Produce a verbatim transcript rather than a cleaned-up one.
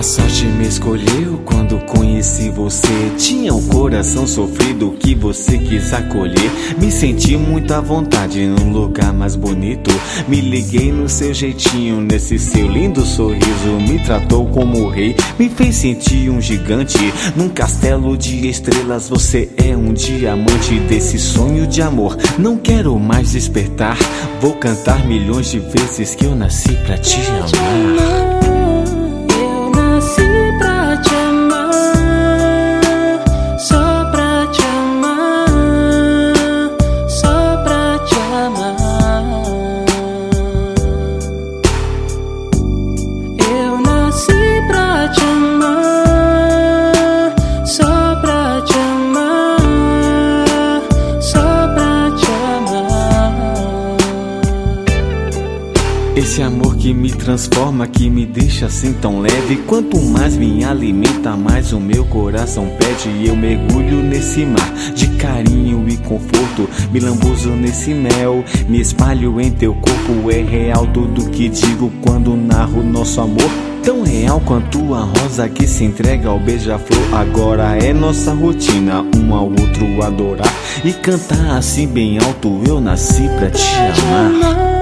sorte me escolheu quando conheci você. Tinha um coração sofrido que você quis acolher. Me senti muito à vontade num lugar mais bonito. Me liguei no seu jeitinho, nesse seu lindo sorriso. Me tratou como rei, me fez sentir um gigante. Num castelo de estrelas você é um diamante. Desse sonho de amor não quero mais despertar. Vou cantar milhões de vezes que eu nasci pra te amar. Esse amor que me transforma, que me deixa assim tão leve. Quanto mais me alimenta, mais o meu coração pede. E eu mergulho nesse mar de carinho e conforto. Me lambuzo nesse mel, me espalho em teu corpo. É real tudo que digo quando narro nosso amor. Tão real quanto a rosa que se entrega ao beija-flor. Agora é nossa rotina, um ao outro adorar e cantar assim bem alto. Eu nasci pra te amar.